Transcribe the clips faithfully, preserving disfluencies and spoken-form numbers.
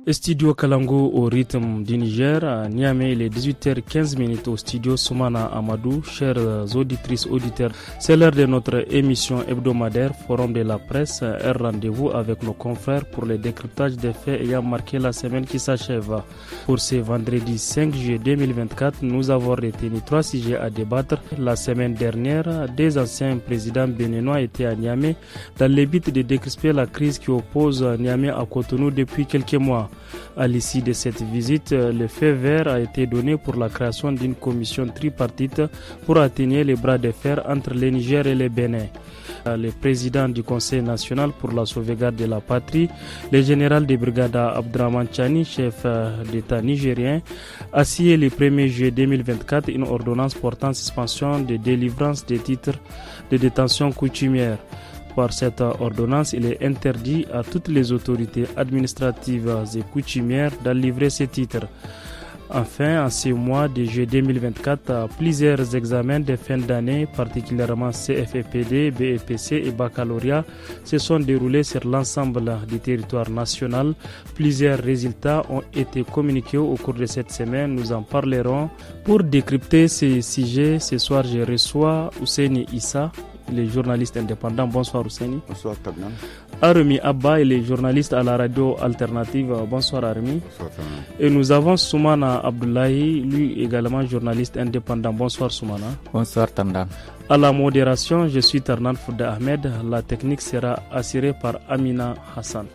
Studio Kalango au rythme du Niger, à Niamey, il est dix-huit heures quinze au studio Soumana Amadou. Chères auditrices, auditeurs, c'est l'heure de notre émission hebdomadaire Forum de la presse, un rendez-vous avec nos confrères pour le décryptage des faits ayant marqué la semaine qui s'achève. Pour ce vendredi cinq juillet deux mille vingt-quatre, nous avons retenu trois sujets à débattre. La semaine dernière, deux anciens présidents béninois étaient à Niamey dans le but de décrisper la crise qui oppose Niamey à Cotonou depuis quelques mois. À l'issue de cette visite, le feu vert a été donné pour la création d'une commission tripartite pour atteindre les bras de fer entre le Niger et le Bénin. Le président du Conseil national pour la sauvegarde de la patrie, le général de brigade Abdraman Chani, chef d'État nigérien, a signé le premier juillet deux mille vingt-quatre une ordonnance portant suspension de délivrance des titres de détention coutumière. Par cette ordonnance, il est interdit à toutes les autorités administratives et coutumières de livrer ces titres. Enfin, en ce mois de juillet deux mille vingt-quatre, plusieurs examens de fin d'année, particulièrement C F E P D, B E P C et baccalauréat, se sont déroulés sur l'ensemble du territoire national. Plusieurs résultats ont été communiqués au cours de cette semaine. Nous en parlerons. Pour décrypter ces sujets, ce soir, je reçois Ousseini Issa, les journalistes indépendants. Bonsoir Ousseini. Bonsoir Tagnan. Armi Abba, il est journaliste à la radio alternative. Bonsoir Armi. Bonsoir Tagnan. Et nous avons Soumana Abdoulaye, lui également journaliste indépendant. Bonsoir Soumana. Bonsoir Tagnan. À la modération, je suis Tarnan Fouda Ahmed. La technique sera assurée par Amina Hassan.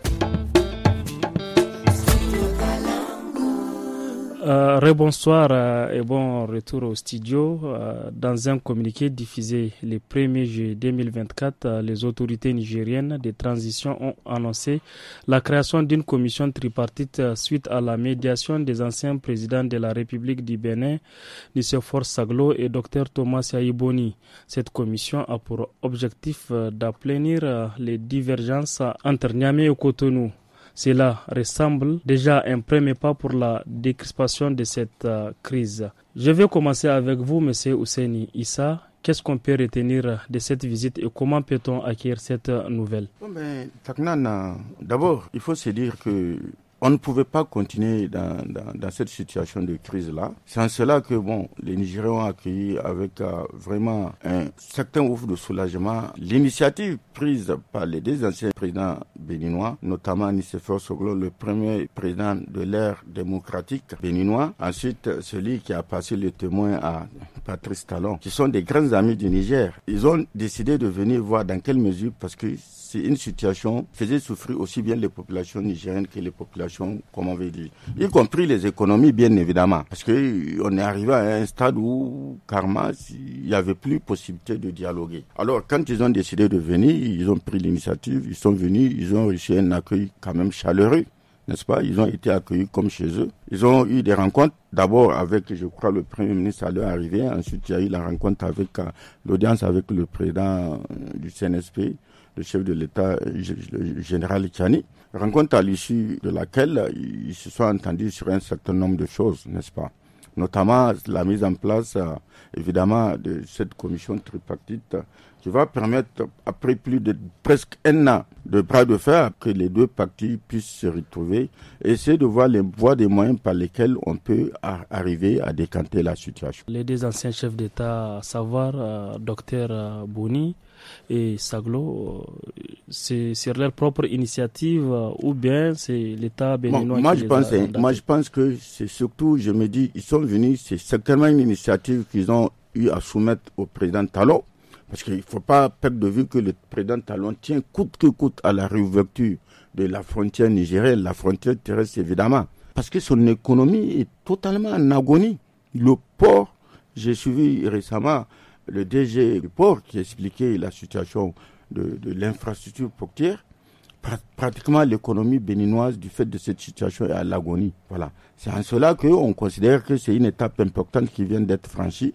Euh, Rebonsoir euh, et bon retour au studio. Euh, dans un communiqué diffusé le premier juillet deux mille vingt-quatre, euh, les autorités nigériennes de transition ont annoncé la création d'une commission tripartite euh, suite à la médiation des anciens présidents de la République du Bénin, M. Faure Saglo et Dr Thomas Yaïboni. Cette commission a pour objectif euh, d'aplanir euh, les divergences entre Niamey et Cotonou. Cela ressemble déjà à un premier pas pour la décrispation de cette euh, crise. Je vais commencer avec vous, M. Ousseini Issa. Qu'est-ce qu'on peut retenir de cette visite et comment peut-on acquérir cette nouvelle? Bon ben, Taknan, d'abord, il faut se dire que on ne pouvait pas continuer dans, dans, dans cette situation de crise-là. C'est en cela que bon, les Nigériens ont accueilli avec euh, vraiment un certain ouf de soulagement l'initiative prise par les deux anciens présidents béninois, notamment Nicéphore Soglo, le premier président de l'ère démocratique béninois. Ensuite, celui qui a passé le témoin à Patrice Talon, qui sont des grands amis du Niger. Ils ont décidé de venir voir dans quelle mesure, parce que c'est une situation qui faisait souffrir aussi bien les populations nigériennes que les populations, comme on veut dire, y compris les économies, bien évidemment. Parce qu'on est arrivé à un stade où, carrément, il n'y avait plus possibilité de dialoguer. Alors, quand ils ont décidé de venir, ils ont pris l'initiative, ils sont venus, ils ont reçu un accueil quand même chaleureux, n'est-ce pas? Ils ont été accueillis comme chez eux. Ils ont eu des rencontres, d'abord avec, je crois, le Premier ministre à leur arrivée. Ensuite, il y a eu la rencontre avec, euh, l'audience avec le président euh, du C N S P, le chef de l'État, le général Chani, rencontre à l'issue de laquelle ils se sont entendus sur un certain nombre de choses, n'est-ce pas? Notamment la mise en place, euh, évidemment, de cette commission tripartite qui va permettre, après plus de presque un an de bras de fer, que les deux parties puissent se retrouver et essayer de voir les voies des moyens par lesquels on peut a- arriver à décanter la situation. Les deux anciens chefs d'État, à savoir euh, Dr Boni et Saglo, euh, c'est sur leur propre initiative euh, ou bien c'est l'État béninois bon, moi, qui je les pense, a hein, mandatés? Moi, je pense que c'est surtout, je me dis, ils sont venus, c'est certainement une initiative qu'ils ont eu à soumettre au président Talon. Parce qu'il ne faut pas perdre de vue que le président Talon tient coûte que coûte à la réouverture de la frontière nigérienne, la frontière terrestre évidemment. Parce que son économie est totalement en agonie. Le port, j'ai suivi récemment le D G du port qui expliquait la situation de, de l'infrastructure portière. Pratiquement l'économie béninoise du fait de cette situation est à l'agonie. Voilà. C'est en cela qu'on considère que c'est une étape importante qui vient d'être franchie.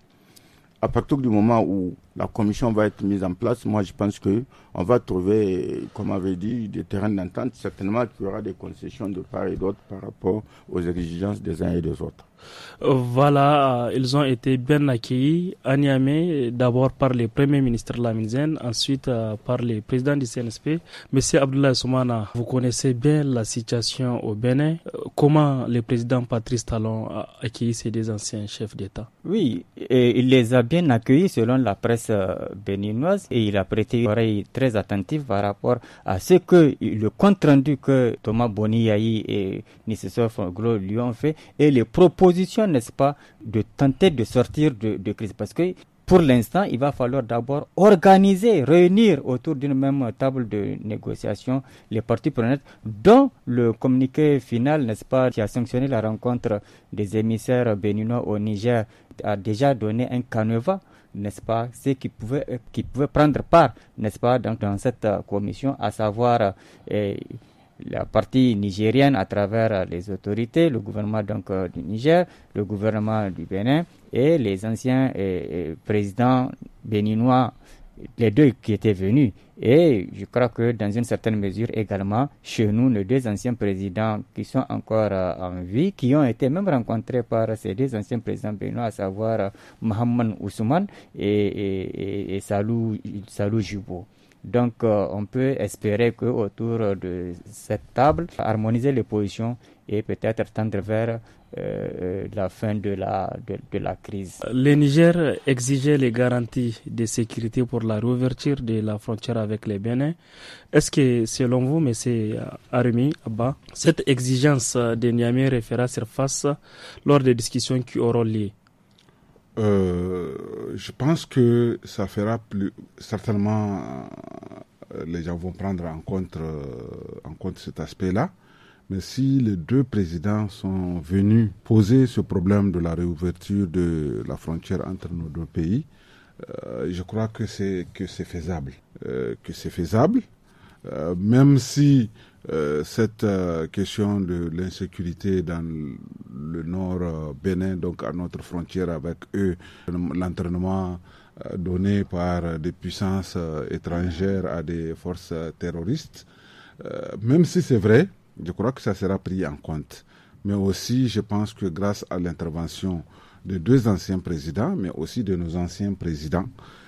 À partir du moment où la commission va être mise en place, moi je pense qu'on va trouver, comme on avait dit, des terrains d'entente. Certainement qu'il y aura des concessions de part et d'autre par rapport aux exigences des uns et des autres. Voilà, ils ont été bien accueillis à Niamey, d'abord par le Premier ministre Lamine Zen, ensuite par le président du C N S P, M. Abdoulaye Soumana. Vous connaissez bien la situation au Bénin. Comment le président Patrice Talon a accueilli ces deux anciens chefs d'État? Oui, et il les a bien accueillis selon la presse béninoise et il a prêté une oreille très attentive par rapport à ce que le compte-rendu que Thomas Boni Yayi et Nicéphore Fonglo lui ont fait et les propositions, n'est-ce pas, de tenter de sortir de, de crise. Parce que pour l'instant, il va falloir d'abord organiser, réunir autour d'une même table de négociation les parties prenantes, dont le communiqué final, n'est-ce pas, qui a sanctionné la rencontre des émissaires béninois au Niger, a déjà donné un canevas, n'est-ce pas, ceux qui pouvaient, qui pouvaient prendre part, n'est-ce pas, dans, dans cette commission, à savoir eh, la partie nigérienne à travers les autorités, le gouvernement donc euh, du Niger, le gouvernement du Bénin et les anciens eh, présidents béninois, les deux qui étaient venus. Et je crois que dans une certaine mesure également, chez nous, les deux anciens présidents qui sont encore euh, en vie, qui ont été même rencontrés par ces deux anciens présidents béninois, à savoir euh, Mohamed Ousmane et, et, et, et Salou, Salou Jubo. Donc, euh, on peut espérer qu'autour de cette table, harmoniser les positions et peut-être tendre vers euh, la fin de la, de, de la crise. Le Niger exigeait les garanties de sécurité pour la réouverture de la frontière avec le Bénin. Est-ce que, selon vous, M. Arimi Abba, cette exigence de Niamey refera surface lors des discussions qui auront lieu? Euh, je pense que ça fera plus certainement euh, les gens vont prendre en compte euh, en compte cet aspect-là. Mais si les deux présidents sont venus poser ce problème de la réouverture de la frontière entre nos deux pays, euh, je crois que c'est que c'est faisable, euh, que c'est faisable, euh, même si Euh, cette euh, question de l'insécurité dans le nord euh, Bénin, donc à notre frontière avec eux, l'entraînement euh, donné par des puissances euh, étrangères à des forces euh, terroristes, euh, même si c'est vrai, je crois que ça sera pris en compte. Mais aussi, je pense que grâce à l'intervention de deux anciens présidents, mais aussi de nos anciens présidents,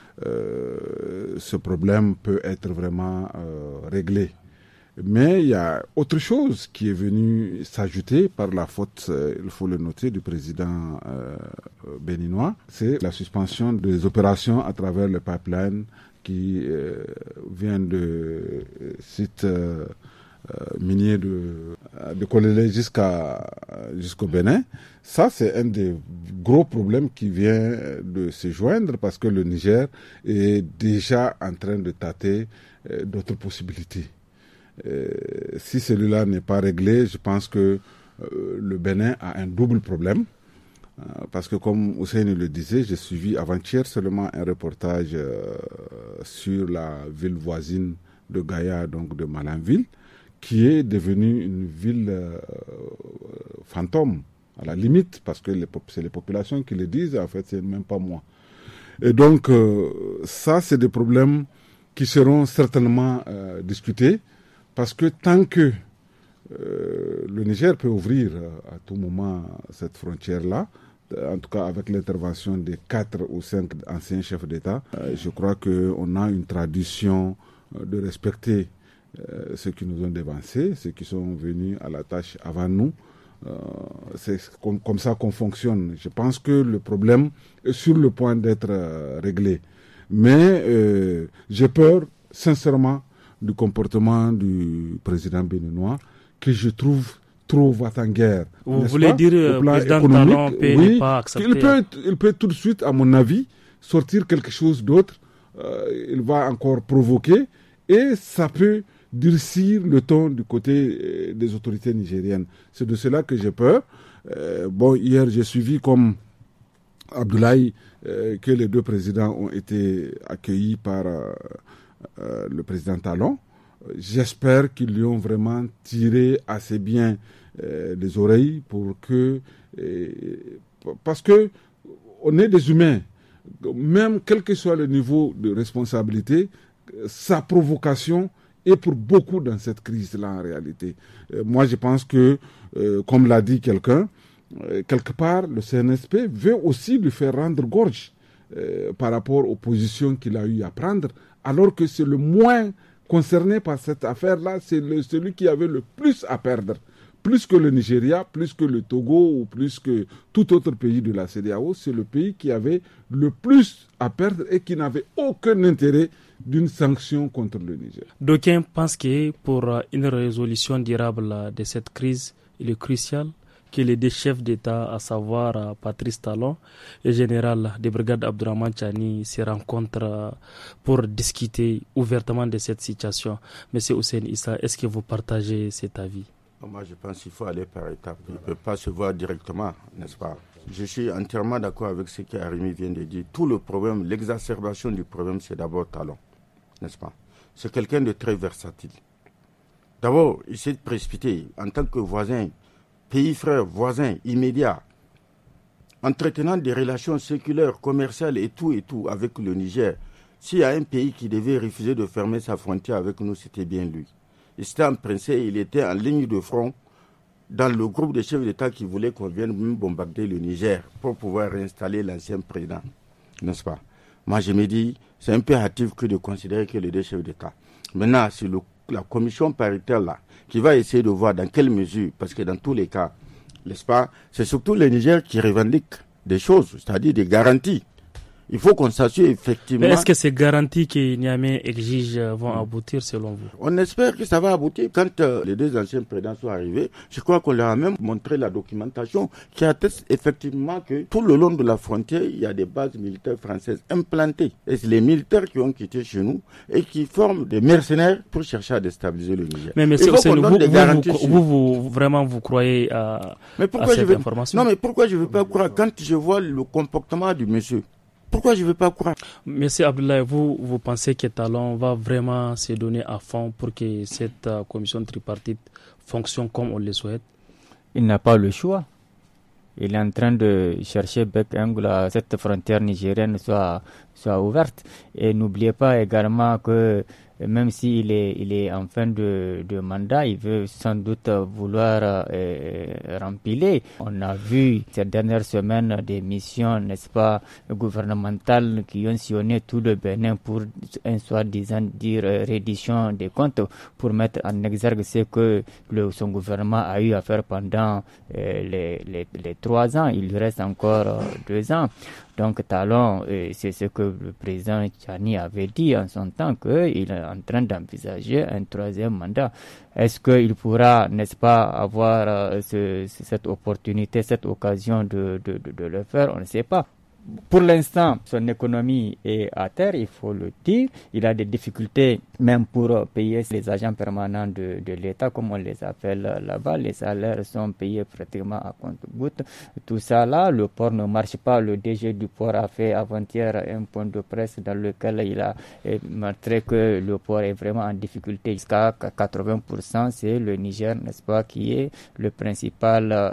euh, ce problème peut être vraiment euh, réglé. Mais il y a autre chose qui est venue s'ajouter par la faute, euh, il faut le noter, du président euh, béninois. C'est la suspension des opérations à travers le pipeline qui euh, vient de euh, sites euh, euh, miniers de, de Kolélé jusqu'à, jusqu'au Bénin. Ça, c'est un des gros problèmes qui vient de se joindre parce que le Niger est déjà en train de tâter euh, d'autres possibilités. Euh, si celui-là n'est pas réglé, je pense que euh, le Bénin a un double problème. Euh, parce que comme Hussein le disait, j'ai suivi avant-hier seulement un reportage euh, sur la ville voisine de Gaïa, donc de Malanville, qui est devenue une ville euh, fantôme, à la limite, parce que les, c'est les populations qui le disent, en fait, c'est même pas moi. Et donc, euh, ça, c'est des problèmes qui seront certainement euh, discutés. Parce que tant que euh, le Niger peut ouvrir euh, à tout moment cette frontière-là, euh, en tout cas avec l'intervention des quatre ou cinq anciens chefs d'État, euh, je crois qu'on a une tradition euh, de respecter euh, ceux qui nous ont dévancés, ceux qui sont venus à la tâche avant nous. Euh, c'est comme, comme ça qu'on fonctionne. Je pense que le problème est sur le point d'être euh, réglé. Mais euh, j'ai peur, sincèrement, du comportement du président béninois que je trouve trop va-t-en-guerre. Vous voulez pas? dire le président Talon peut oui, ne pas accepter. Il peut, il peut tout de suite, à mon avis, sortir quelque chose d'autre. Euh, il va encore provoquer et ça peut durcir le ton du côté euh, des autorités nigériennes. C'est de cela que j'ai peur. Euh, bon, hier, j'ai suivi comme Abdoulaye euh, que les deux présidents ont été accueillis par euh, euh, le président Talon. J'espère qu'ils lui ont vraiment tiré assez bien euh, les oreilles pour que... Euh, parce que on est des humains. Même quel que soit le niveau de responsabilité, sa provocation est pour beaucoup dans cette crise-là en réalité. Euh, moi, je pense que, euh, comme l'a dit quelqu'un, euh, quelque part, le C N S P veut aussi lui faire rendre gorge euh, par rapport aux positions qu'il a eu à prendre, alors que c'est le moins concerné par cette affaire-là, c'est le, celui qui avait le plus à perdre. Plus que le Nigeria, plus que le Togo ou plus que tout autre pays de la C E D E A O, c'est le pays qui avait le plus à perdre et qui n'avait aucun intérêt d'une sanction contre le Niger. D'aucuns pensent que pour une résolution durable de cette crise, il est crucial que les deux chefs d'État, à savoir Patrice Talon et le général de brigade Abdourahmane Tchani, se rencontrent pour discuter ouvertement de cette situation. Monsieur Hussein Issa, est-ce que vous partagez cet avis? Moi, je pense qu'il faut aller par étapes. Il ne peut pas se voir directement, n'est-ce pas? Je suis entièrement d'accord avec ce qu'Arimi vient de dire. Tout le problème, l'exacerbation du problème, c'est d'abord Talon, n'est-ce pas? C'est quelqu'un de très versatile. D'abord, il s'est précipité en tant que voisin, pays frère, voisin, immédiat, entretenant des relations séculaires, commerciales et tout et tout avec le Niger. S'il y a un pays qui devait refuser de fermer sa frontière avec nous, c'était bien lui. Il s'était empressé, il était en ligne de front dans le groupe de chefs d'État qui voulaient qu'on vienne bombarder le Niger pour pouvoir réinstaller l'ancien président, n'est-ce pas? Moi, je me dis, c'est un peu hâtif que de considérer que les deux chefs d'État. Maintenant, c'est le, la commission paritaire là qui va essayer de voir dans quelle mesure, parce que dans tous les cas, n'est-ce pas, c'est surtout le Niger qui revendique des choses, c'est-à-dire des garanties. Il faut qu'on s'assure effectivement... Mais est-ce que ces garanties que Niamey exige vont aboutir selon vous? On espère que ça va aboutir. Quand euh, les deux anciens présidents sont arrivés, je crois qu'on leur a même montré la documentation qui atteste effectivement que tout le long de la frontière, il y a des bases militaires françaises implantées. Et c'est les militaires qui ont quitté chez nous et qui forment des mercenaires pour chercher à déstabiliser le Niger. Mais mais c'est vous, vous, vous, vous, vous, vraiment, vous croyez à, mais pourquoi à cette je vais... information? Non, mais pourquoi je ne veux pas croire quand je vois le comportement du monsieur? Pourquoi je ne veux pas croire? Monsieur Abdoulaye, vous, vous pensez que Talon va vraiment se donner à fond pour que cette uh, commission tripartite fonctionne comme on le souhaite? Il n'a pas le choix. Il est en train de chercher bec angle à cette frontière nigérienne soit, soit ouverte. Et n'oubliez pas également que même s'il est, il est en fin de, de mandat, il veut sans doute vouloir euh, rempiler. On a vu ces dernières semaines des missions, n'est-ce pas, gouvernementales qui ont sillonné tout le Bénin pour un soi-disant dire euh, reddition des comptes, pour mettre en exergue ce que le, son gouvernement a eu à faire pendant euh, les, les, les trois ans. Il lui reste encore euh, deux ans. Donc Talon, euh, c'est ce que le président Tchani avait dit en son temps, qu'il est en train d'envisager un troisième mandat. Est-ce qu'il pourra, n'est-ce pas, avoir euh, ce, cette opportunité, cette occasion de, de, de, de le faire? On ne sait pas. Pour l'instant, son économie est à terre, il faut le dire. Il a des difficultés même pour payer les agents permanents de, de l'État, comme on les appelle là-bas. Les salaires sont payés pratiquement à compte-gouttes. Tout ça là, le port ne marche pas. Le D G du port a fait avant-hier un point de presse dans lequel il a montré que le port est vraiment en difficulté. Jusqu'à quatre-vingts pour cent, c'est le Niger, n'est-ce pas, qui est le principal euh,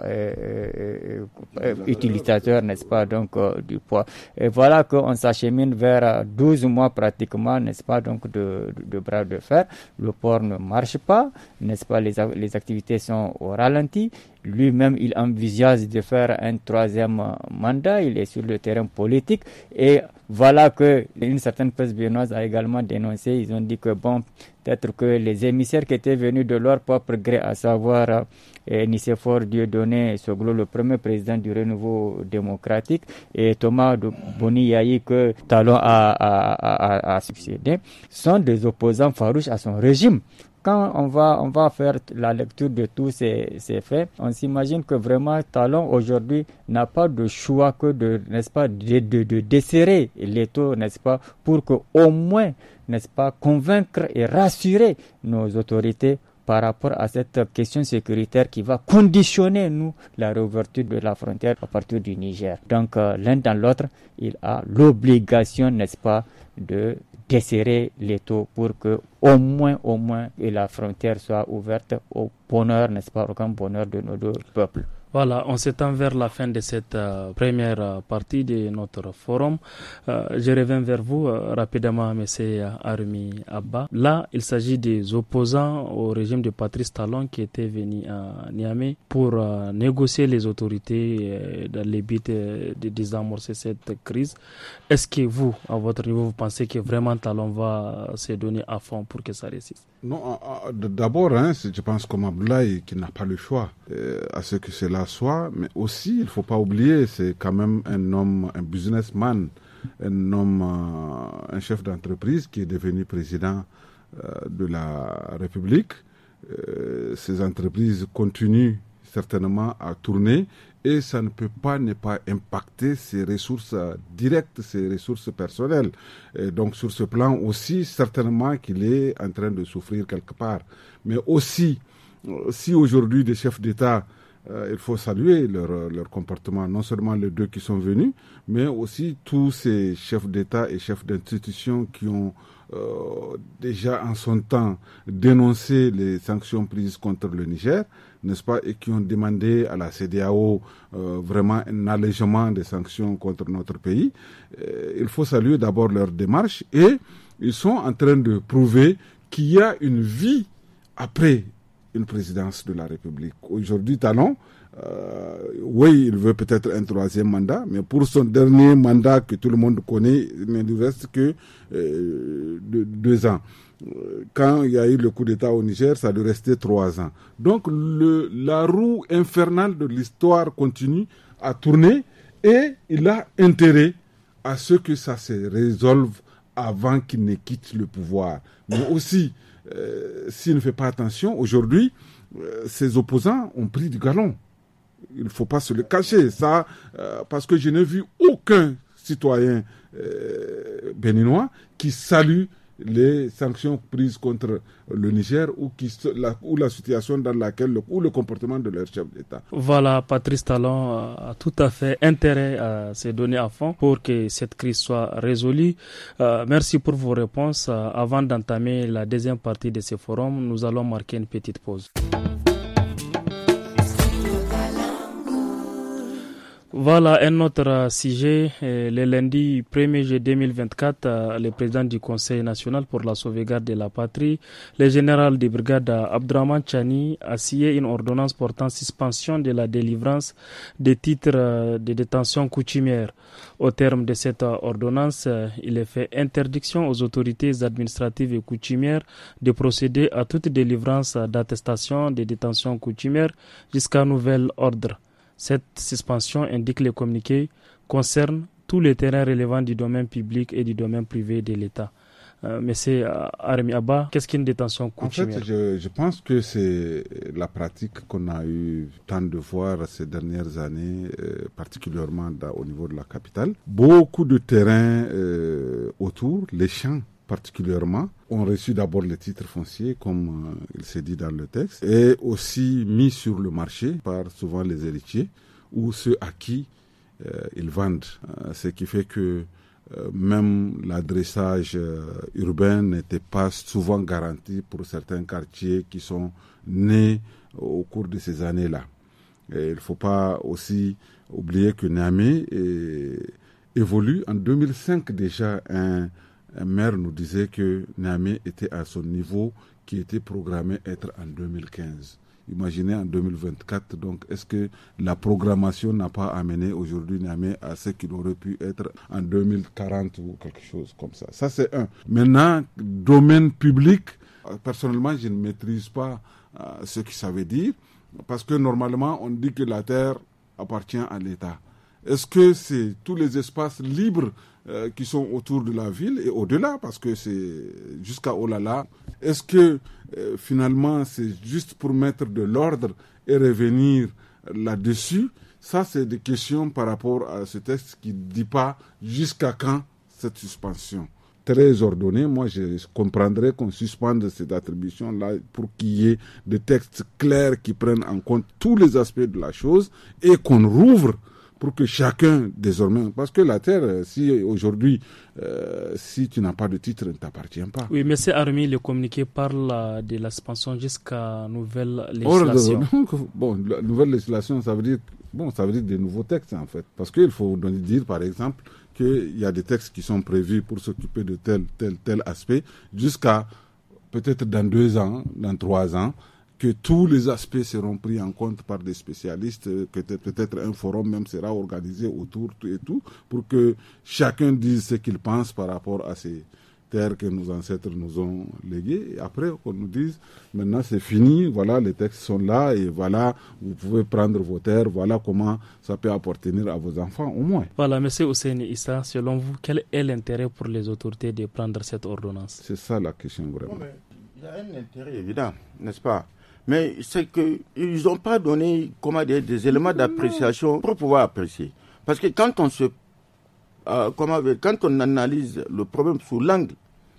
euh, euh, utilisateur, n'est-ce pas, donc euh, du poids. Et voilà qu'on s'achemine vers douze mois pratiquement, n'est-ce pas, donc de, de, de bras de fer. Le port ne marche pas, n'est-ce pas, les, les activités sont au ralenti. Lui-même, il envisage de faire un troisième mandat. Il est sur le terrain politique. Et voilà que une certaine presse béninoise a également dénoncé. Ils ont dit que bon, peut-être que les émissaires qui étaient venus de leur propre gré, à savoir eh, Nicéphore Dieudonné Soglo, le premier président du Renouveau démocratique, et Thomas Boni Yayi, que Talon a, a, a, a succédé, sont des opposants farouches à son régime. Quand on va, on va faire la lecture de tous ces, ces faits, on s'imagine que vraiment Talon aujourd'hui n'a pas de choix que de, n'est-ce pas, de, de, de desserrer les taux, n'est-ce pas, pour que au moins, n'est-ce pas, convaincre et rassurer nos autorités par rapport à cette question sécuritaire qui va conditionner, nous, la réouverture de la frontière à partir du Niger. Donc, euh, l'un dans l'autre, il a l'obligation, n'est-ce pas, de desserrer les taux pour que au moins, au moins, et la frontière soit ouverte au bonheur, n'est-ce pas, au grand bonheur de nos deux peuples. Voilà, on s'étend vers la fin de cette euh, première euh, partie de notre forum. Euh, je reviens vers vous euh, rapidement, M. Armi Abba. Là, il s'agit des opposants au régime de Patrice Talon qui étaient venus à Niamey pour euh, négocier les autorités euh, dans les buts euh, de désamorcer cette crise. Est-ce que vous, à votre niveau, vous pensez que vraiment Talon va se donner à fond pour que ça réussisse? Non, d'abord, hein, je pense comme Abdoulaye qui n'a pas le choix euh, à ce que cela soit, mais aussi, il ne faut pas oublier, c'est quand même un homme, un businessman, un homme, euh, un chef d'entreprise qui est devenu président euh, de la République. Euh, ces entreprises continuent certainement à tourner et ça ne peut pas ne pas impacter ses ressources directes, ses ressources personnelles. Et donc sur ce plan aussi, certainement qu'il est en train de souffrir quelque part. Mais aussi, si aujourd'hui des chefs d'État, euh, il faut saluer leur, leur comportement, non seulement les deux qui sont venus, mais aussi tous ces chefs d'État et chefs d'institutions qui ont euh, déjà en son temps dénoncé les sanctions prises contre le Niger, n'est-ce pas, et qui ont demandé à la C D A O euh, vraiment un allègement des sanctions contre notre pays. Euh, il faut saluer d'abord leur démarche et ils sont en train de prouver qu'il y a une vie après une présidence de la République. Aujourd'hui, Talon, euh, oui, il veut peut-être un troisième mandat, mais pour son dernier mandat que tout le monde connaît, il ne lui reste que euh, deux, deux ans. Quand il y a eu le coup d'État au Niger, ça lui restait trois ans. Donc le, la roue infernale de l'histoire continue à tourner et il a intérêt à ce que ça se résolve avant qu'il ne quitte le pouvoir. Mais aussi, euh, s'il ne fait pas attention, aujourd'hui, euh, ses opposants ont pris du galon. Il ne faut pas se le cacher, ça, euh, parce que je n'ai vu aucun citoyen euh, béninois qui salue les sanctions prises contre le Niger ou, qui, la, ou la situation dans laquelle, le, ou le comportement de leur chef d'État. Voilà, Patrice Talon a tout à fait intérêt à se donner à fond pour que cette crise soit résolue. Euh, merci pour vos réponses. Euh, avant d'entamer la deuxième partie de ce forum, nous allons marquer une petite pause. Voilà un autre sujet. Le lundi premier juillet deux mille vingt-quatre, le président du Conseil national pour la sauvegarde de la patrie, le général de brigade Abdraman Chani, a signé une ordonnance portant suspension de la délivrance des titres de détention coutumière. Au terme de cette ordonnance, il est fait interdiction aux autorités administratives et coutumières de procéder à toute délivrance d'attestation de détention coutumière jusqu'à nouvel ordre. Cette suspension, indique le communiqué, concerne tous les terrains relevant du domaine public et du domaine privé de l'État. Euh, Monsieur Armi Abba, qu'est-ce qu'une détention coutumière? En fait, je, je pense que c'est la pratique qu'on a eu tant de voir ces dernières années, euh, particulièrement dans, au niveau de la capitale. Beaucoup de terrains euh, autour, les champs particulièrement, ont reçu d'abord les titres fonciers, comme euh, il s'est dit dans le texte, et aussi mis sur le marché par souvent les héritiers ou ceux à qui euh, ils vendent. Euh, ce qui fait que euh, même l'adressage euh, urbain n'était pas souvent garanti pour certains quartiers qui sont nés au cours de ces années-là. Et il ne faut pas aussi oublier que Niamey évolue. En deux mille cinq déjà, un Un maire nous disait que Niamey était à son niveau qui était programmé être en deux mille quinze. Imaginez en deux mille vingt-quatre, donc est-ce que la programmation n'a pas amené aujourd'hui Niamey à ce qu'il aurait pu être en deux mille quarante ou quelque chose comme ça. Ça c'est un. Maintenant, domaine public, personnellement je ne maîtrise pas euh, ce que ça veut dire, parce que normalement on dit que la terre appartient à l'État. Est-ce que c'est tous les espaces libres euh, qui sont autour de la ville et au-delà, parce que c'est jusqu'à Olala? Est-ce que euh, finalement c'est juste pour mettre de l'ordre et revenir là-dessus? Ça, c'est des questions par rapport à ce texte qui ne dit pas jusqu'à quand cette suspension. Très ordonnée, moi je comprendrais qu'on suspende cette attribution-là pour qu'il y ait des textes clairs qui prennent en compte tous les aspects de la chose et qu'on rouvre pour que chacun, désormais, parce que la terre, si aujourd'hui, euh, si tu n'as pas de titre, ne t'appartient pas. Oui, mais c'est Armi, le communiqué parle de la suspension jusqu'à nouvelle législation. Or, bon, la nouvelle législation, ça veut dire, bon, ça veut dire des nouveaux textes, en fait. Parce qu'il faut dire, par exemple, qu'il y a des textes qui sont prévus pour s'occuper de tel, tel, tel aspect, jusqu'à peut-être dans deux ans, dans trois ans, que tous les aspects seront pris en compte par des spécialistes, que peut-être un forum même sera organisé autour et tout, pour que chacun dise ce qu'il pense par rapport à ces terres que nos ancêtres nous ont léguées. Et après, qu'on nous dise, maintenant c'est fini, voilà, les textes sont là, et voilà, vous pouvez prendre vos terres, voilà comment ça peut appartenir à vos enfants, au moins. Voilà, M. Ousseini Issa, selon vous, quel est l'intérêt pour les autorités de prendre cette ordonnance? C'est ça la question, vraiment. Bon, il y a un intérêt évident, n'est-ce pas? Mais c'est qu'ils n'ont pas donné comment dire, des éléments d'appréciation pour pouvoir apprécier. Parce que quand on se, euh, comment dire, quand on analyse le problème sous l'angle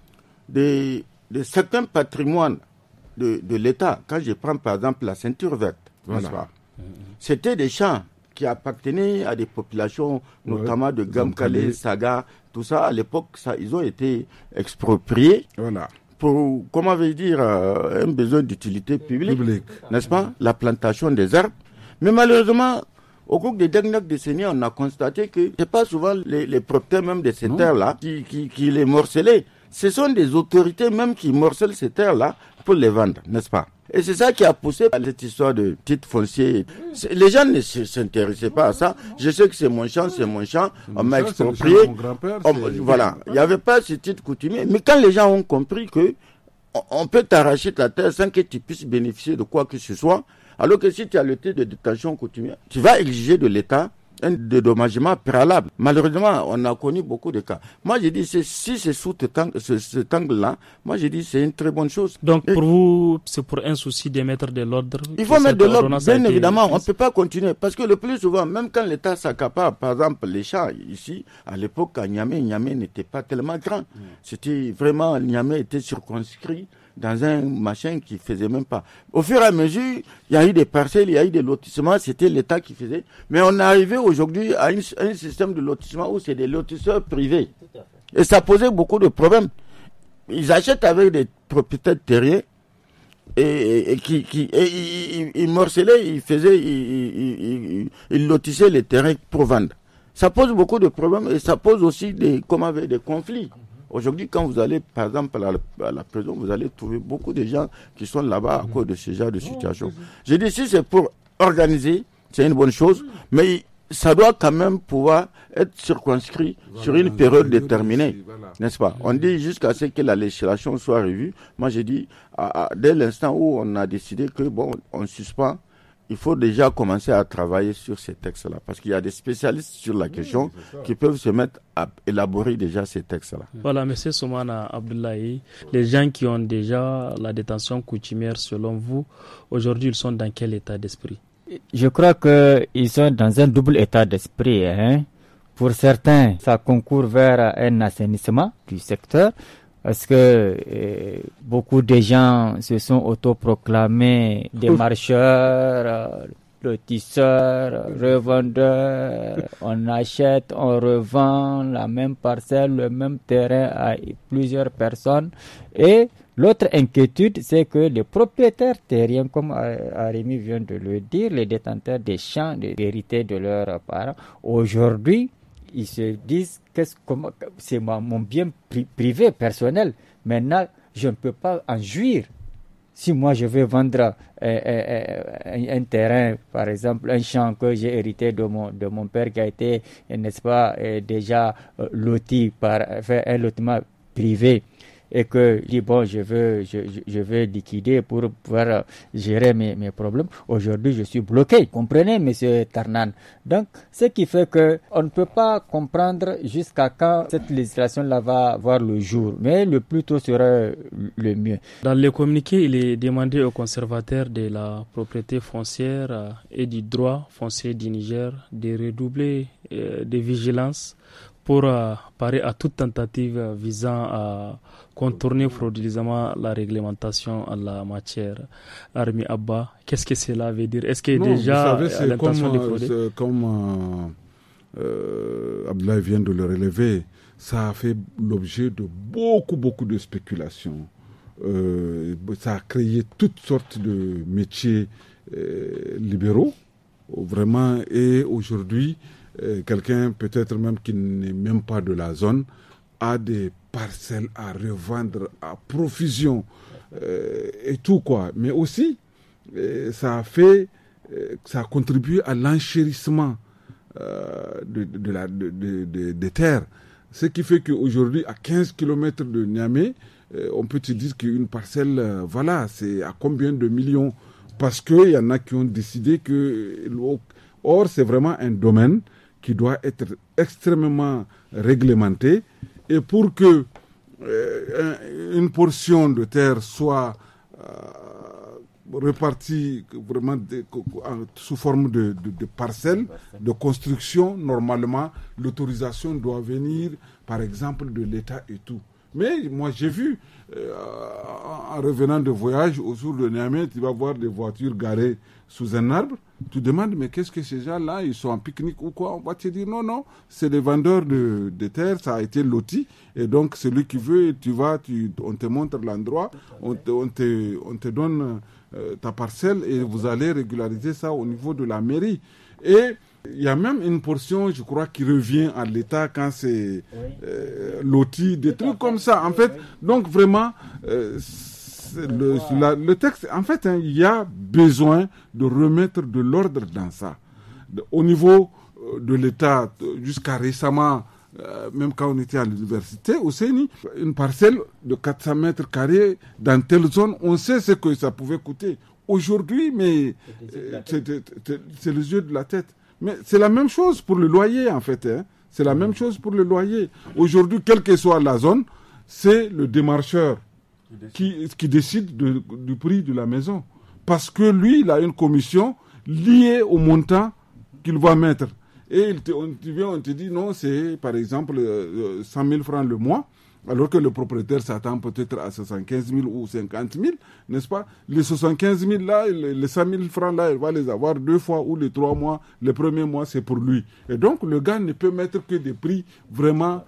de, de certains patrimoines de, de l'État, quand je prends par exemple la ceinture verte, voilà. N'est-ce pas? C'était des champs qui appartenaient à des populations, notamment ouais. de Gamkale, Saga, tout ça. À l'époque, ça, ils ont été expropriés. Voilà. Pour, comment veut dire, euh, un besoin d'utilité publique, Public. N'est-ce pas? La plantation des arbres. Mais malheureusement, au cours des dernières décennies, on a constaté que ce n'est pas souvent les, les propriétaires même de ces non. terres-là qui, qui, qui les morcelaient. Ce sont des autorités même qui morcellent ces terres-là pour les vendre, n'est-ce pas? Et c'est ça qui a poussé à cette histoire de titre foncier. Les gens ne s'intéressaient pas à ça. Je sais que c'est mon champ, c'est mon champ. On m'a exproprié. On, voilà. Il n'y avait pas ce titre coutumier. Mais quand les gens ont compris que on, on peut t'arracher ta terre sans que tu puisses bénéficier de quoi que ce soit, alors que si tu as le titre de détention coutumière, tu vas exiger de l'État un dédommagement préalable. Malheureusement, on a connu beaucoup de cas. Moi, j'ai dit, c'est, si c'est sous ce, cet angle-là, moi, j'ai dit, c'est une très bonne chose. Donc, Et, pour vous, c'est pour un souci de mettre de l'ordre. Il faut mettre de l'ordre, bien évidemment. On ne peut pas continuer. Parce que le plus souvent, même quand l'État s'accapare, par exemple, les champs, ici, à l'époque, à Niamey, Niamey n'était pas tellement grand. Mmh. C'était vraiment, Niamey était circonscrit dans un machin qui faisait même pas. Au fur et à mesure, il y a eu des parcelles, il y a eu des lotissements, c'était l'État qui faisait. Mais on est arrivé aujourd'hui à, une, à un système de lotissement où c'est des lotisseurs privés. Et ça posait beaucoup de problèmes. Ils achètent avec des propriétaires terriers et, et, et qui, qui et, ils, ils morcelaient, ils faisaient, ils, ils, ils, ils lotissaient les terrains pour vendre. Ça pose beaucoup de problèmes et ça pose aussi des, comment dire, des conflits. Aujourd'hui, quand vous allez, par exemple, à la, à la prison, vous allez trouver beaucoup de gens qui sont là-bas à cause de ce genre de situation. J'ai dit, si c'est pour organiser, c'est une bonne chose, mais ça doit quand même pouvoir être circonscrit voilà, sur une période déterminée, voilà. N'est-ce pas? On dit jusqu'à ce que la législation soit revue. Moi, j'ai dit, à, à, dès l'instant où on a décidé que, bon, on suspend, il faut déjà commencer à travailler sur ces textes-là, parce qu'il y a des spécialistes sur la question oui, qui peuvent se mettre à élaborer déjà ces textes-là. Voilà, M. Soumana Abdoulaye, les gens qui ont déjà la détention coutumière, selon vous, aujourd'hui, ils sont dans quel état d'esprit? Je crois qu'ils sont dans un double état d'esprit. Hein. Pour certains, ça concourt vers un assainissement du secteur, parce que euh, beaucoup de gens se sont autoproclamés des marcheurs, euh, lotisseurs, revendeurs. On achète, on revend la même parcelle, le même terrain à plusieurs personnes. Et l'autre inquiétude, c'est que les propriétaires terriens, comme Arémi vient de le dire, les détenteurs des champs hérités de leurs parents, aujourd'hui, ils se disent que c'est mon bien privé, personnel. Maintenant, je ne peux pas en jouir. Si moi, je vais vendre euh, euh, un, un terrain, par exemple, un champ que j'ai hérité de mon, de mon père qui a été, n'est-ce pas, euh, déjà euh, loti par faire un lotissement privé, et que je dis, bon, je veux, je, je veux liquider pour pouvoir gérer mes, mes problèmes. Aujourd'hui, je suis bloqué. Comprenez, monsieur Tarnan. Donc, ce qui fait que on ne peut pas comprendre jusqu'à quand cette législation-là va voir le jour. Mais le plus tôt sera le mieux. Dans le communiqué, il est demandé aux conservateurs de la propriété foncière et du droit foncier du Niger de redoubler euh, de vigilance pour euh, parer à toute tentative visant à contourner frauduleusement la réglementation en la matière. Armi Abba, qu'est-ce que cela veut dire? Est-ce que non, déjà vous savez, c'est l'intention comme, de frauder? c'est comme euh, Abdoulaye vient de le relever, ça a fait l'objet de beaucoup, beaucoup de spéculations. Euh, ça a créé toutes sortes de métiers euh, libéraux, vraiment. Et aujourd'hui, euh, quelqu'un, peut-être même qui n'est même pas de la zone, a des parcelles à revendre à profusion euh, et tout quoi. Mais aussi, euh, ça a fait, euh, ça a contribué à l'enchérissement euh, de, de, la, de, de, de, des terres. Ce qui fait qu'aujourd'hui, à quinze kilomètres de Niamey, euh, on peut te dire qu'une parcelle, euh, voilà, c'est à combien de millions? Parce qu'il y en a qui ont décidé que... Or, c'est vraiment un domaine qui doit être extrêmement réglementé. Et pour que euh, une portion de terre soit euh, répartie vraiment de, sous forme de, de, de parcelles de construction, normalement, l'autorisation doit venir, par exemple, de l'État et tout. Mais moi, j'ai vu, euh, en revenant de voyage autour de Niamey, tu vas voir des voitures garées sous un arbre. Tu demandes, mais qu'est-ce que ces gens-là, ils sont en pique-nique ou quoi? On va te dire, non, non, c'est des vendeurs de, de terre, ça a été loti. Et donc, celui qui veut, tu vas, tu, on te montre l'endroit, on te, on te, on te donne euh, ta parcelle et vous allez régulariser ça au niveau de la mairie. Et il y a même une portion, je crois, qui revient à l'État quand c'est euh, loti, des trucs comme ça. En fait, donc vraiment, euh, le, la, le texte, en fait, hein, il y a besoin de remettre de l'ordre dans ça. De, au niveau euh, de l'État, jusqu'à récemment, euh, même quand on était à l'université, au C N I, une parcelle de quatre cents mètres carrés dans telle zone, on sait ce que ça pouvait coûter. Aujourd'hui, mais euh, c'est, c'est, c'est les yeux de la tête. Mais c'est la même chose pour le loyer, en fait. Hein. C'est la même chose pour le loyer. Aujourd'hui, quelle que soit la zone, c'est le démarcheur qui, qui décide de, du prix de la maison. Parce que lui, il a une commission liée au montant qu'il va mettre. Et il te, on, tu viens, on te dit, non, c'est par exemple euh, cent mille francs le mois. Alors que le propriétaire s'attend peut-être à soixante-quinze mille ou cinquante mille, n'est-ce pas? Les soixante-quinze mille là, les cent mille francs là, il va les avoir deux fois ou les trois mois. Le premier mois, c'est pour lui. Et donc, le gars ne peut mettre que des prix vraiment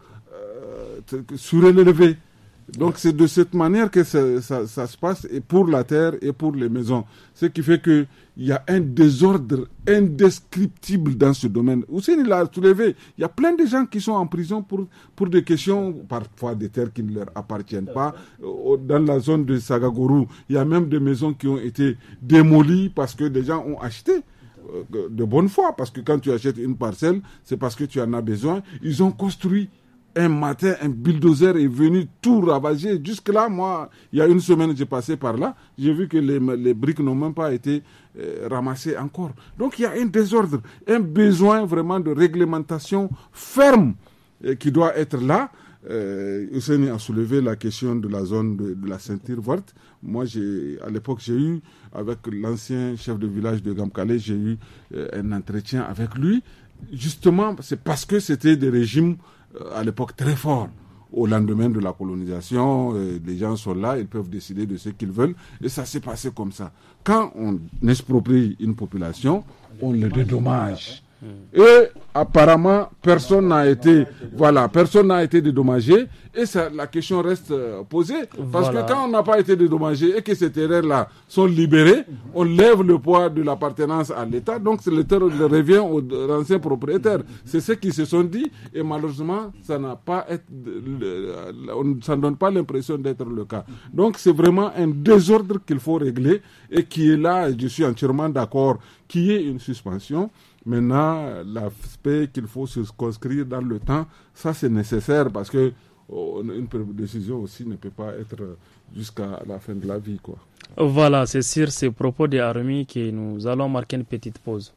euh, surélevés. Donc, c'est de cette manière que ça, ça, ça se passe, et pour la terre et pour les maisons. Ce qui fait qu'il y a un désordre indescriptible dans ce domaine. Hussein l'a soulevé. Il y a plein de gens qui sont en prison pour, pour des questions, parfois des terres qui ne leur appartiennent pas. Dans la zone de Sagagourou, il y a même des maisons qui ont été démolies parce que des gens ont acheté de bonne foi. Parce que quand tu achètes une parcelle, c'est parce que tu en as besoin. Ils ont construit. Un matin, un bulldozer est venu tout ravager. Jusque-là, moi, il y a une semaine, j'ai passé par là. J'ai vu que les, les briques n'ont même pas été euh, ramassées encore. Donc, il y a un désordre, un besoin vraiment de réglementation ferme euh, qui doit être là. Euh, Hussein a soulevé la question de la zone de, de la ceinture verte. Moi, j'ai, à l'époque, j'ai eu, avec l'ancien chef de village de Gamkale, j'ai eu euh, un entretien avec lui. Justement, c'est parce que c'était des régimes à l'époque très fort. Au lendemain de la colonisation, euh, les gens sont là, ils peuvent décider de ce qu'ils veulent, et ça s'est passé comme ça. Quand on exproprie une population, on le dédommage. Et apparemment, personne n'a été, voilà, personne n'a été dédommagé, et ça, la question reste euh, posée. Parce voilà. que quand on n'a pas été dédommagé et que ces terres-là sont libérées, on lève le poids de l'appartenance à l'État, donc le terre revient aux anciens propriétaires. C'est ce qu'ils se sont dit, et malheureusement, ça n'a pas été, ça ne donne pas l'impression d'être le cas. Donc c'est vraiment un désordre qu'il faut régler, et qui est là, je suis entièrement d'accord, qu'il y ait une suspension. Maintenant, l'aspect qu'il faut se conscrire dans le temps, ça c'est nécessaire parce que oh, une décision aussi ne peut pas être jusqu'à la fin de la vie, quoi. Voilà, c'est sur ces propos de Armi que nous allons marquer une petite pause.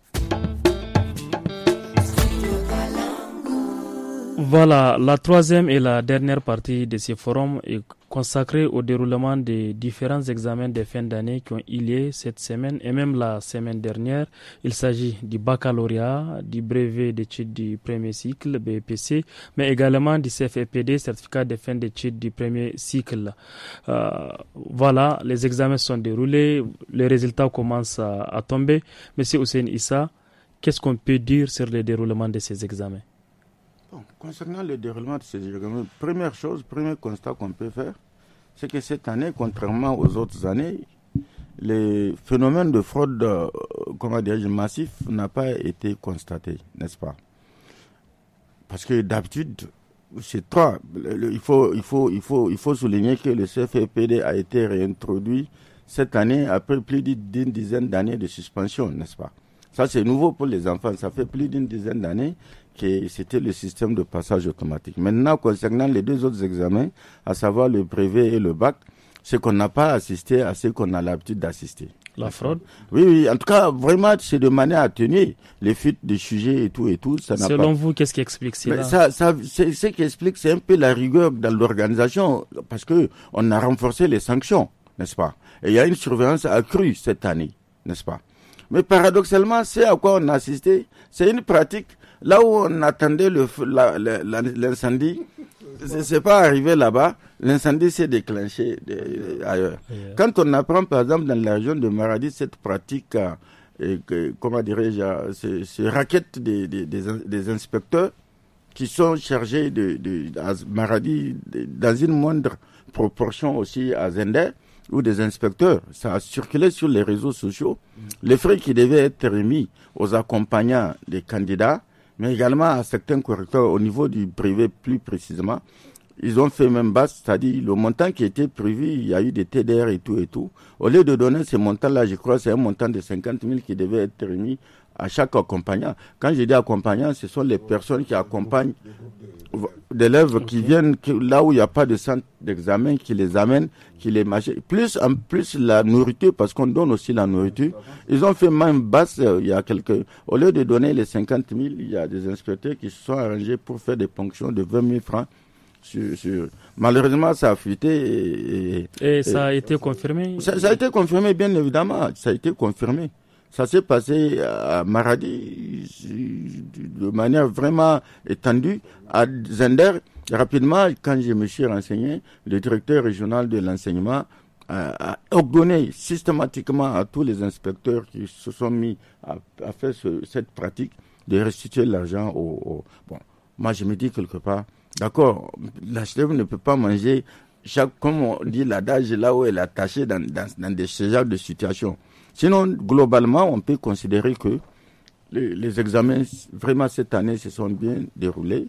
Voilà, la troisième et la dernière partie de ce forum est consacrée au déroulement des différents examens de fin d'année qui ont eu lieu cette semaine et même la semaine dernière. Il s'agit du baccalauréat, du brevet d'études du premier cycle, B E P C, mais également du C F E P D, certificat de fin d'études du premier cycle. Euh, voilà, les examens sont déroulés, les résultats commencent à, à tomber. Monsieur Hussein Issa, qu'est-ce qu'on peut dire sur le déroulement de ces examens? Bon, concernant le déroulement de ces examens, première chose, premier constat qu'on peut faire, c'est que cette année, contrairement aux autres années, les phénomènes de fraude, euh, comment dire, massif n'a pas été constaté, n'est-ce pas? Parce que d'habitude, c'est trois. Le, il, faut, il, faut, il, faut, il faut souligner que le C F E P D a été réintroduit cette année après plus d'une dizaine d'années de suspension, n'est-ce pas? Ça, c'est nouveau pour les enfants. Ça fait plus d'une dizaine d'années que c'était le système de passage automatique. Maintenant, concernant les deux autres examens, à savoir le brevet et le bac, c'est qu'on n'a pas assisté à ce qu'on a l'habitude d'assister. La fraude? Oui, oui. En tout cas, vraiment, c'est de manière atténuée. Les fuites de sujets et tout et tout, ça n'a pas... Selon vous, qu'est-ce qui explique cela? ça, ça, c'est, Ce qui explique, c'est un peu la rigueur dans l'organisation, parce que on a renforcé les sanctions, n'est-ce pas? Et il y a une surveillance accrue cette année, n'est-ce pas? Mais paradoxalement, c'est à quoi on a assisté. C'est une pratique. Là où on attendait le, la, la, la, l'incendie, c'est, c'est pas arrivé là-bas. L'incendie s'est déclenché de, de, ailleurs. Yeah. Quand on apprend, par exemple, dans la région de Maradi, cette pratique, euh, que, comment dirais-je, ce, ce racket des, des, des, des inspecteurs qui sont chargés de, de, de à Maradi, de, dans une moindre proportion aussi à Zender, ou des inspecteurs, ça a circulé sur les réseaux sociaux. Mmh. Les frais qui devaient être remis aux accompagnants des candidats, mais également à certains correcteurs au niveau du privé plus précisément, ils ont fait même basse, c'est-à-dire le montant qui était prévu, il y a eu des T D R et tout et tout. Au lieu de donner ce montant-là, je crois que c'est un montant de cinquante mille qui devait être remis à chaque accompagnant. Quand je dis accompagnant, ce sont les personnes qui accompagnent d'élèves okay. qui viennent là où il n'y a pas de centre d'examen, qui les amènent, qui les mangent. Plus en plus la nourriture, parce qu'on donne aussi la nourriture. Ils ont fait même basse, il y a quelques... Au lieu de donner les cinquante mille, il y a des inspecteurs qui se sont arrangés pour faire des ponctions de vingt mille francs. Sur, sur... Malheureusement, ça a fuité. Et, et, et ça a été confirmé? Ça, ça a été confirmé, bien évidemment. Ça a été confirmé. Ça s'est passé à Maradi de manière vraiment étendue. À Zender, rapidement, quand je me suis renseigné, le directeur régional de l'enseignement a, a ordonné systématiquement à tous les inspecteurs qui se sont mis à, à faire ce, cette pratique de restituer l'argent au, au... Bon, moi, je me dis quelque part, d'accord, la chèvre ne peut pas manger, chaque, comme on dit l'adage, là où elle est attachée dans, dans, dans des, ce genre de situations. Sinon, globalement, on peut considérer que les, les examens, vraiment cette année, se sont bien déroulés.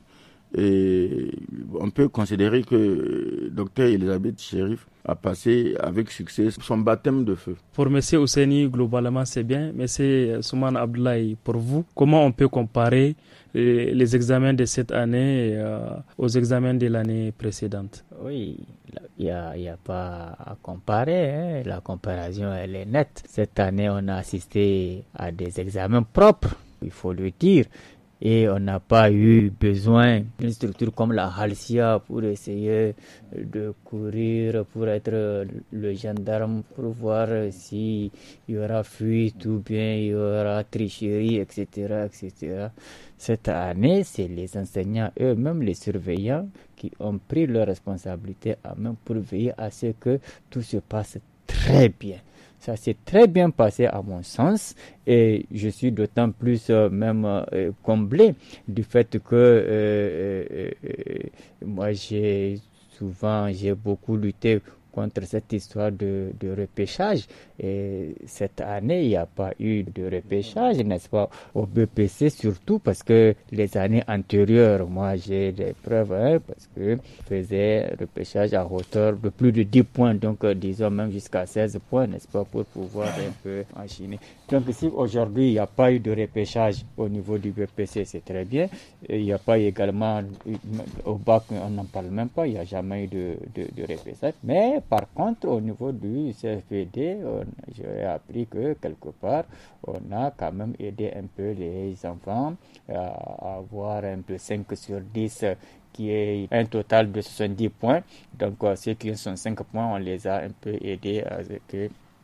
Et on peut considérer que Dr Elisabeth Chérif a passé avec succès son baptême de feu. Pour M. Ousseini, globalement, c'est bien. M. Soumane Abdoulaye, pour vous, comment on peut comparer les, les examens de cette année euh, aux examens de l'année précédente? Oui, il n'y a, a pas à comparer. Hein. La comparaison, elle est nette. Cette année, on a assisté à des examens propres, il faut le dire. Et on n'a pas eu besoin d'une structure comme la Halcia pour essayer de courir, pour être le gendarme, pour voir s'il y aura fuite ou bien il y aura tricherie, et cetera, et cetera. Cette année, c'est les enseignants eux-mêmes, les surveillants, qui ont pris leurs responsabilités à main pour veiller à ce que tout se passe très bien. Ça s'est très bien passé à mon sens et je suis d'autant plus euh, même euh, comblé du fait que euh, euh, euh, moi j'ai souvent, j'ai beaucoup lutté contre cette histoire de, de repêchage. Et cette année, il n'y a pas eu de repêchage, n'est-ce pas, au B P C, surtout parce que les années antérieures, moi j'ai des preuves, hein, parce que je faisais repêchage à hauteur de plus de dix points, donc euh, disons même jusqu'à seize points, n'est-ce pas, pour pouvoir un peu enchaîner. Donc si aujourd'hui il n'y a pas eu de repêchage au niveau du B P C, c'est très bien. Il n'y a pas également, au bac, on n'en parle même pas, il n'y a jamais eu de, de, de repêchage. Mais par contre, au niveau du C F P D, on, j'ai appris que quelque part, on a quand même aidé un peu les enfants à avoir un peu cinq sur dix, qui est un total de soixante-dix points. Donc, ceux qui ont cinq points, on les a un peu aidés à ce que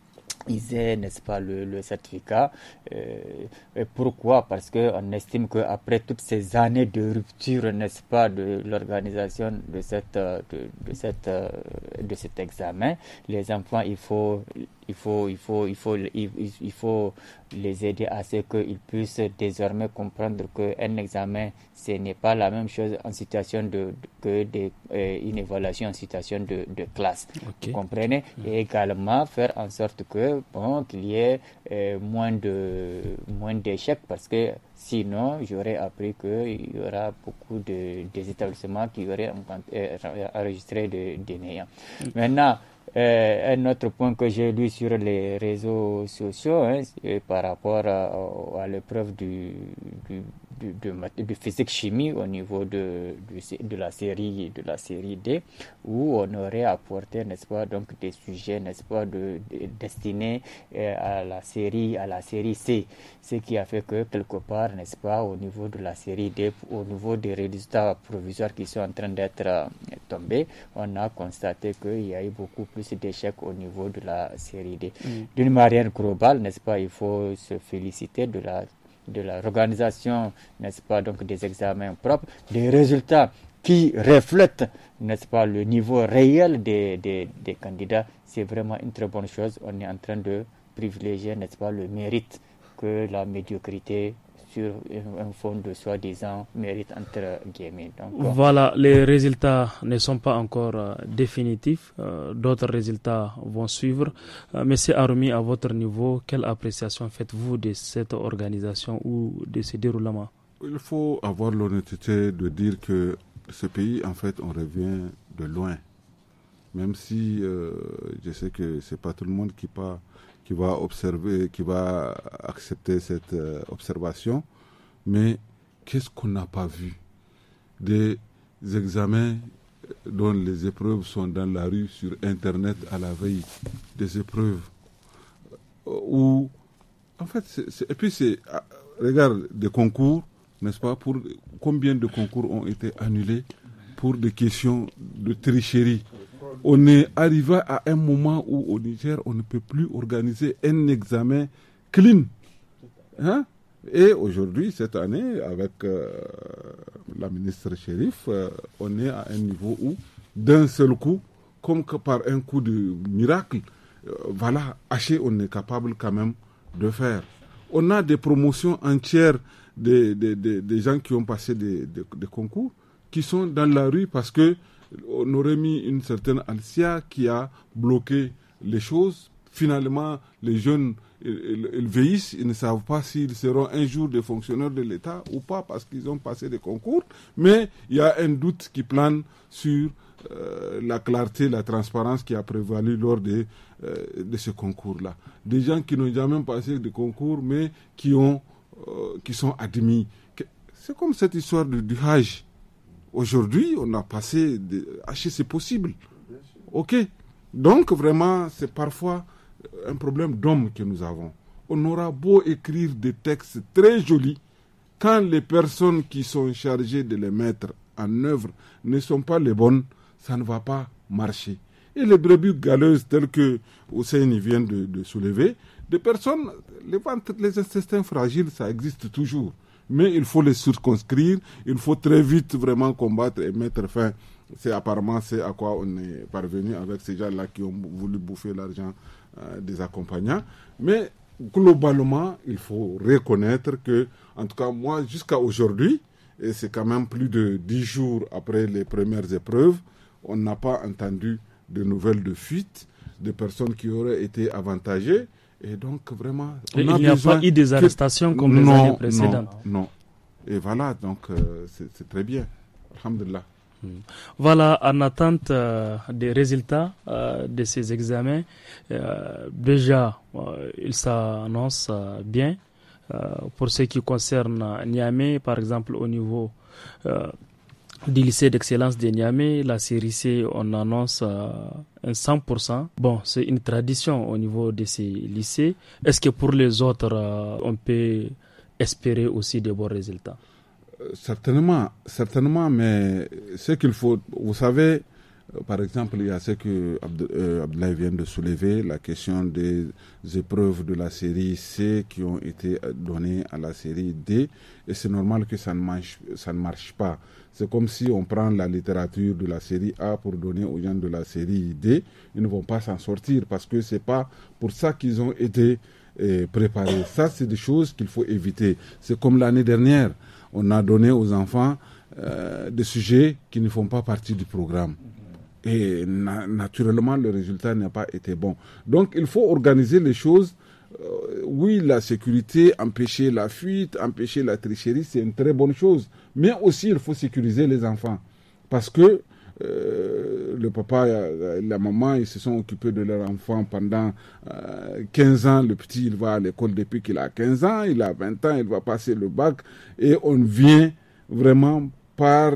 ils aient, n'est-ce pas, le, le certificat. Euh, et pourquoi? Parce qu'on estime qu'après toutes ces années de rupture, n'est-ce pas, de l'organisation de, cette, de, de, cette, de cet examen, les enfants, il faut, il faut, il faut, il faut, il, il faut les aider à ce qu'ils puissent désormais comprendre qu'un examen, ce n'est pas la même chose en situation de, de que de, euh, une évaluation en situation de, de classe. Okay. Vous comprenez? Mmh. Et également faire en sorte que bon, qu'il y ait euh, moins de moins d'échecs, parce que sinon j'aurais appris qu'il y aura beaucoup de des établissements qui auraient euh, enregistré des de néants. Mmh. Maintenant, Euh, un autre point que j'ai lu sur les réseaux sociaux, hein, c'est par rapport à, à l'épreuve du, du, du, de, de physique-chimie au niveau de, de, de, la série, de la série D, où on aurait apporté, n'est-ce pas, donc des sujets, n'est-ce pas, de, de, destinés euh, à la série, à la série C, ce qui a fait que quelque part, n'est-ce pas, au niveau de la série D, au niveau des résultats provisoires qui sont en train d'être euh, tombés, on a constaté qu'il y a eu beaucoup plus d'échecs au niveau de la série D. Mm. D'une manière globale, n'est-ce pas, il faut se féliciter de la de l'organisation, n'est-ce pas, donc des examens propres, des résultats qui reflètent, n'est-ce pas, le niveau réel des, des, des candidats. C'est vraiment une très bonne chose. On est en train de privilégier, n'est-ce pas, le mérite que la médiocrité sur un fond de soi-disant mérite entre guillemets. Donc, voilà, les résultats ne sont pas encore euh, définitifs. Euh, d'autres résultats vont suivre. Euh, Monsieur Arumi, à votre niveau, quelle appréciation faites-vous de cette organisation ou de ce déroulement? Il faut avoir l'honnêteté de dire que ce pays, en fait, on revient de loin. Même si euh, je sais que c'est pas tout le monde qui pas qui va observer, qui va accepter cette euh, observation, mais qu'est-ce qu'on n'a pas vu? Des examens dont les épreuves sont dans la rue, sur Internet, à la veille des épreuves, où, en fait, c'est, c'est, et puis c'est, regarde, des concours, n'est-ce pas, pour combien de concours ont été annulés pour des questions de tricherie? On est arrivé à un moment où au Niger, on ne peut plus organiser un examen clean. Hein? Et aujourd'hui, cette année, avec euh, la ministre Chérif, euh, on est à un niveau où, d'un seul coup, comme que par un coup de miracle, euh, voilà, haché, on est capable quand même de faire. On a des promotions entières des, des, des, des gens qui ont passé des, des, des concours, qui sont dans la rue parce que on aurait mis une certaine Alcia qui a bloqué les choses. Finalement, les jeunes, ils, ils vieillissent, ils ne savent pas s'ils seront un jour des fonctionnaires de l'État ou pas parce qu'ils ont passé des concours. Mais il y a un doute qui plane sur euh, la clarté, la transparence qui a prévalu lors de, euh, de ce concours-là. Des gens qui n'ont jamais passé de concours, mais qui, ont, euh, qui sont admis. C'est comme cette histoire du, du Hajj. Aujourd'hui, on a passé, de... Haché, c'est possible. Ok. Donc, vraiment, c'est parfois un problème d'homme que nous avons. On aura beau écrire des textes très jolis, quand les personnes qui sont chargées de les mettre en œuvre ne sont pas les bonnes, ça ne va pas marcher. Et les brebis galeuses telles que Hussein vient de, de soulever, des personnes, les, ventres, les intestins fragiles, ça existe toujours. Mais il faut les circonscrire, il faut très vite vraiment combattre et mettre fin. C'est apparemment c'est à quoi on est parvenu avec ces gens-là qui ont voulu bouffer l'argent euh, des accompagnants. Mais globalement, il faut reconnaître que, en tout cas moi, jusqu'à aujourd'hui, et c'est quand même plus de dix jours après les premières épreuves, on n'a pas entendu de nouvelles de fuite, de personnes qui auraient été avantagées. Et donc, vraiment, on il a n'y a pas eu des arrestations que... comme non, les années précédentes. Non, non. Et voilà, donc, euh, c'est, c'est très bien. Alhamdulillah. Voilà, en attente euh, des résultats euh, de ces examens, euh, déjà, euh, ils s'annoncent euh, bien. Euh, pour ce qui concerne Niamey, par exemple, au niveau euh, du lycée d'excellence de Niamey, la série C, on annonce euh, un cent pour cent. Bon, c'est une tradition au niveau de ces lycées. Est-ce que pour les autres, euh, on peut espérer aussi de bons résultats? euh, Certainement, certainement, mais ce qu'il faut, vous savez, Par exemple, il y a ce que Abdoulaye vient de soulever, la question des épreuves de la série C qui ont été données à la série D. Et c'est normal que ça ne marche, ça ne marche pas. C'est comme si on prend la littérature de la série A pour donner aux gens de la série D. Ils ne vont pas s'en sortir parce que c'est pas pour ça qu'ils ont été eh, préparés. Ça, c'est des choses qu'il faut éviter. C'est comme l'année dernière, on a donné aux enfants euh, des sujets qui ne font pas partie du programme. Et na- naturellement, le résultat n'a pas été bon. Donc, il faut organiser les choses. Euh, oui, la sécurité, empêcher la fuite, empêcher la tricherie, c'est une très bonne chose. Mais aussi, il faut sécuriser les enfants. Parce que euh, le papa et la maman, ils se sont occupés de leur enfant pendant euh, quinze ans. Le petit, il va à l'école depuis qu'il a quinze ans. Il a vingt ans, il va passer le bac. Et on vient vraiment par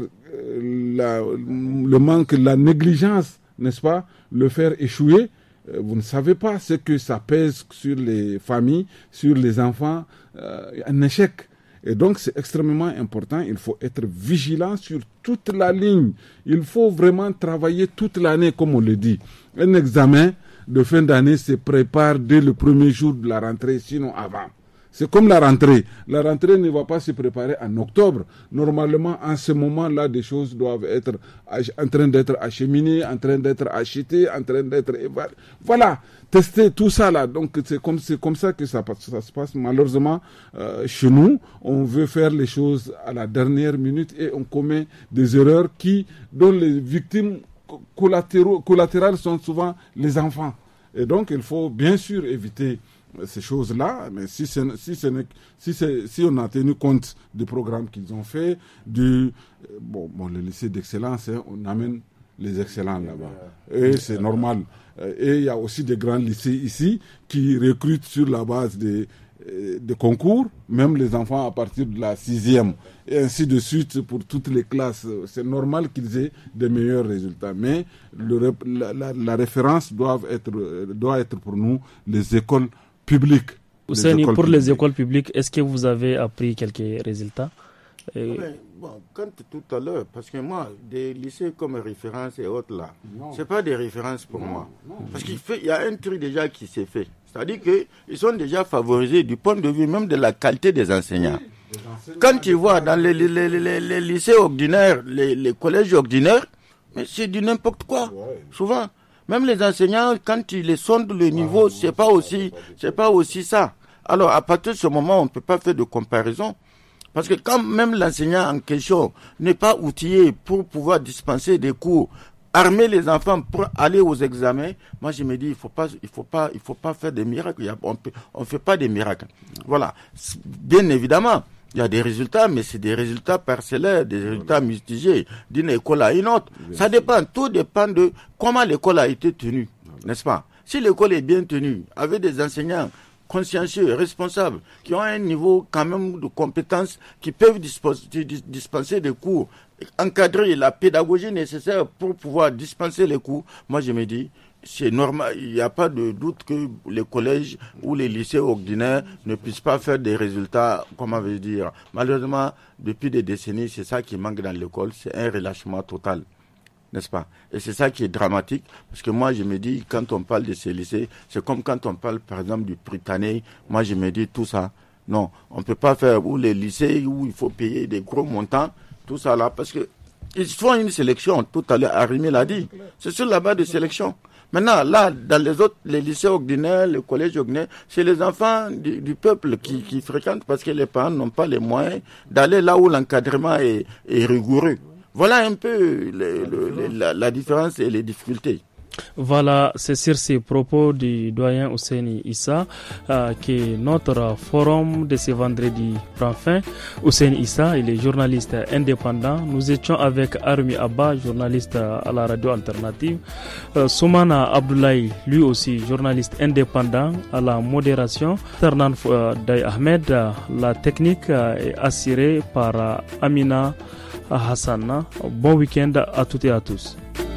La, le manque, la négligence, n'est-ce pas, le faire échouer, euh, vous ne savez pas ce que ça pèse sur les familles, sur les enfants, euh, un échec. Et donc c'est extrêmement important, il faut être vigilant sur toute la ligne. Il faut vraiment travailler toute l'année, comme on le dit. Un examen de fin d'année se prépare dès le premier jour de la rentrée, sinon avant. C'est comme la rentrée. La rentrée ne va pas se préparer en octobre. Normalement, en ce moment-là, des choses doivent être en train d'être acheminées, en train d'être achetées, en train d'être évaluées. Voilà, tester tout ça là. Donc c'est comme, c'est comme ça que ça, ça se passe. Malheureusement, euh, chez nous, on veut faire les choses à la dernière minute et on commet des erreurs qui, dont les victimes collatéraux, collatérales sont souvent les enfants. Et donc, il faut bien sûr éviter ces choses-là, mais si, c'est, si, c'est, si, c'est, si on a tenu compte des programmes qu'ils ont fait, du, bon, bon, le lycée d'excellence, hein, on amène les excellents là-bas. Et c'est normal. Et il y a aussi des grands lycées ici qui recrutent sur la base des, des concours, même les enfants à partir de la sixième, et ainsi de suite pour toutes les classes. C'est normal qu'ils aient des meilleurs résultats, mais le, la, la, la référence doit être, doit être pour nous les écoles publiques. Ousseini, pour publiques. Les écoles publiques, est-ce que vous avez appris quelques résultats? Et... Ouais, bon, quand tout à l'heure, parce que moi, des lycées comme référence et autres là, non. C'est pas des références pour non, moi. Non, parce qu'il fait, il y a un truc déjà qui s'est fait. C'est-à-dire qu'ils sont déjà favorisés du point de vue même de la qualité des enseignants. Oui, des quand tu vois dans les, les, les, les, les lycées ordinaires, les, les collèges ordinaires, mais c'est du n'importe quoi, ouais. Souvent. Même les enseignants, quand ils les sondent le niveau, ah, c'est pas aussi, c'est pas aussi ça. Alors, à partir de ce moment, on ne peut pas faire de comparaison. Parce que quand même l'enseignant en question n'est pas outillé pour pouvoir dispenser des cours, armer les enfants pour aller aux examens, moi je me dis, il faut pas, il faut pas, il faut pas faire des miracles. On peut, on fait pas des miracles. Voilà. Bien évidemment, il y a des résultats, mais c'est des résultats parcellaires, des résultats mitigés d'une école à une autre. Ça dépend, tout dépend de comment l'école a été tenue, n'est-ce pas? Si l'école est bien tenue, avec des enseignants consciencieux, responsables, qui ont un niveau quand même de compétences, qui peuvent dispenser, dispenser des cours, encadrer la pédagogie nécessaire pour pouvoir dispenser les cours, moi je me dis, c'est normal, il n'y a pas de doute que les collèges ou les lycées ordinaires ne puissent pas faire des résultats, comment on veut dire. Malheureusement, depuis des décennies, c'est ça qui manque dans l'école, c'est un relâchement total, n'est-ce pas? Et c'est ça qui est dramatique, parce que moi je me dis, quand on parle de ces lycées, c'est comme quand on parle par exemple du Britannique, moi je me dis tout ça, non, on ne peut pas faire, ou les lycées où il faut payer des gros montants, tout ça là, parce que ils font une sélection, tout à l'heure, Arimi l'a dit, c'est sur la base de sélection. Maintenant, là, dans les autres, les lycées ordinaires, les collèges ordinaires, c'est les enfants du, du peuple qui, qui fréquentent parce que les parents n'ont pas les moyens d'aller là où l'encadrement est, est rigoureux. Voilà un peu le, le, la, la différence et les difficultés. Voilà, c'est sur ces propos du doyen Ousseini Issa euh, que notre forum de ce vendredi prend fin. Ousseini Issa, il est journaliste indépendant. Nous étions avec Armi Abba, journaliste à la radio alternative. Euh, Soumana Abdoulaye, lui aussi journaliste indépendant à la modération. Ternan euh, Day Ahmed, la technique euh, est assurée par euh, Amina Hassan. Bon week-end à toutes et à tous.